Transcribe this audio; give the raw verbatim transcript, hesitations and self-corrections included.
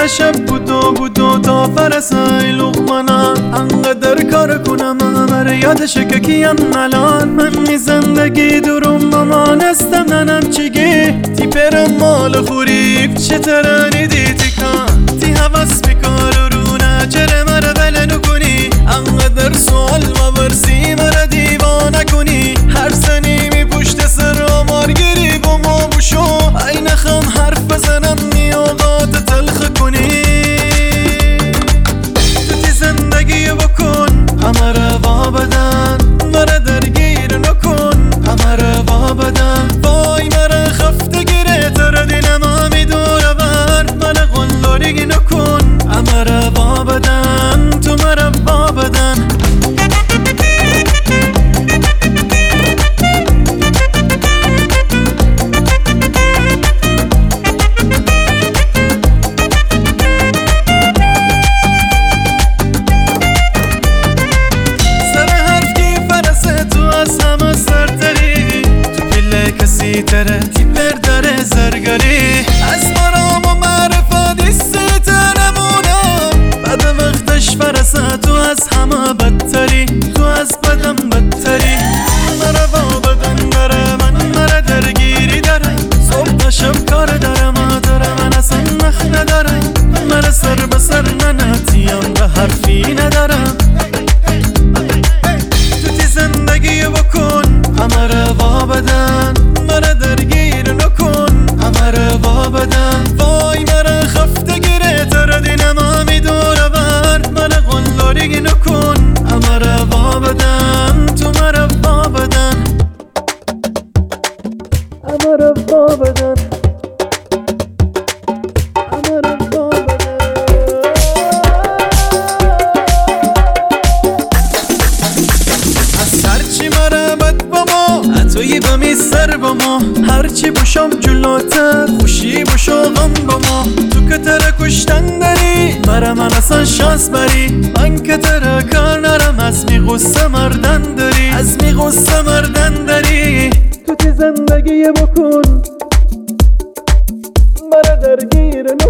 شب بودو بودو تا فرسای لغمانان انقدر کار کنم امر یادشه که کیم الان من می زندگی دروم مامانستم ننم چیگی تی پرم مال خوریب چه ترانی دیتی کن تی حوث بکار رو نچره مره بله نکنی انقدر سوال ما برسی مره دیوانه کنی هر سنی می پشت سر آمار گیری با ما بشو ای نخم حرف بزنم نیاقات تلخ کنی تو تی زندگی بکن همه روا بدن مره درگیر نکن همه روا بدن وای مره خفته گیره تر دینم همی دوره بر مره قلداری نکن همه روا بدن تو مره روا بدن تره تی پردره زرگری از مرام و معرفت ایسته تنمونم بعد وقتش فرسه تو از همه بدتری تو از بدم بدتری مره با بدن داره من مره درگیری داره صبح شب کار داره ما داره من اصلا نخ نداره مره سر به سر ننتیم به حرفی ندارم تو تی زندگی بکن همه روا بدن مره درگیر نکن همه روا بدن وای مره خفته گیره تر دینم همی دوره بر مره قلداری نکن همه روا بدن تو مره روا بدن همه روا بدن همه روا بدن از هرچی مره بد با ما توی بمی سر با ما هرچی باشم جلوتر خوشی باشو غم با ما تو که تره کشتن داری برا من اصلا شانس بری من که تره کار نرم از می غصه مردن داری از می غصه مردن داری تو تی زندگی بکن برا درگیر